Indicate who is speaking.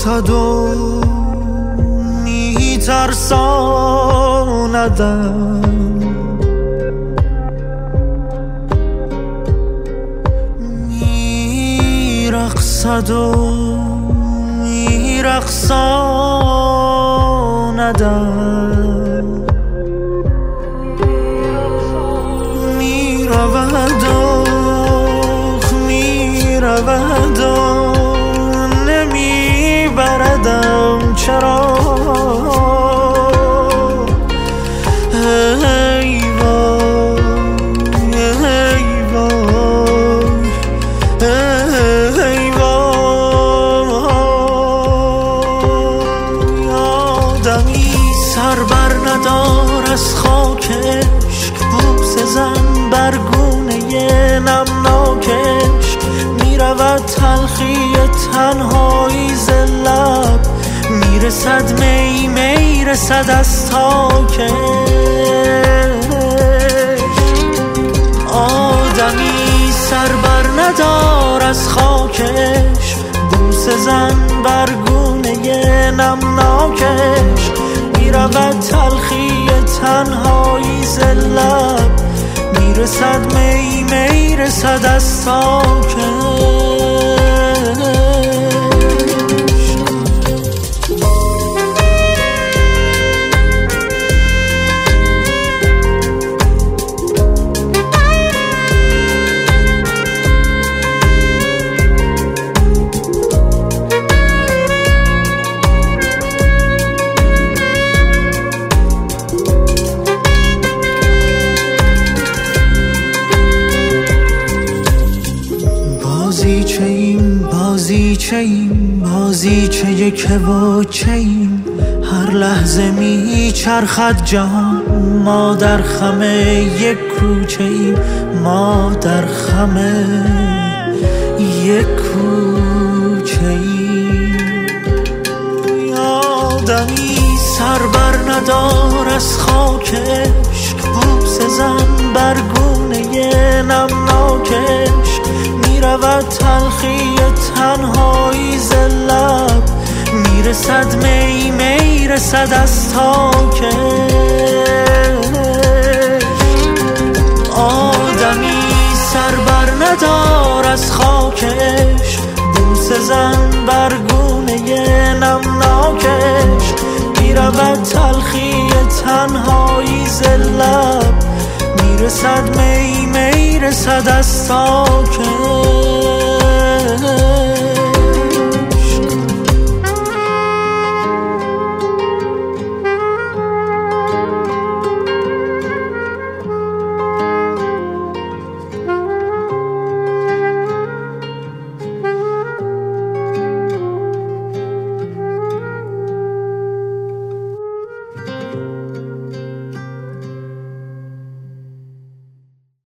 Speaker 1: میرقصد و میترساندم، میرقصد و میرقصاندم، میرود و میرود و نمیبردم چرا؟ ای وای ای وای ای وای. آدمی سر بر ندار از خاکش، بوس زن بر گونه نمناکش، میرود تلخی تنهایی ز لب، میرسد می میرسد از تاکش. آدمی سر بر ندار از خاکش، بوس زن بر گونه نمناکش، میرود تلخی تنهایی ز لب، میرسد می میرسد از تاکش. بازیچه یک و چیم، هر لحظه میچرخد جهان، ما در خم یک کوچه ایم، ما در خم یک کوچه ایم. آدمی سر بر ندار از خاکش، بوس زن بر گونه نمناکش، میرود تلخی تنهایی ز لب، میرسد می میرسد از تاکش. آدمی سر بر ندار از خاکش، بوس زن بر گونه نمناکش، میرود تلخی تنهایی ز لب، میرسد می میرسد از تاکش.